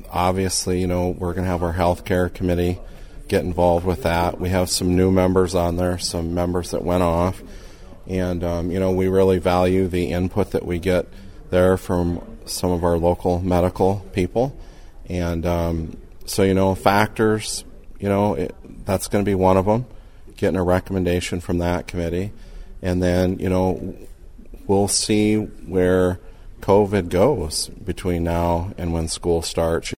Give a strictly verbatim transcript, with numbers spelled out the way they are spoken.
obviously, you know, we're going to have our healthcare committee get involved with that. We have some new members on there, some members that went off. And, um, you know, we really value the input that we get there from some of our local medical people. And um, so, you know, factors, you know, it, that's going to be one of them, getting a recommendation from that committee. And then, you know, we'll see where COVID goes between now and when school starts.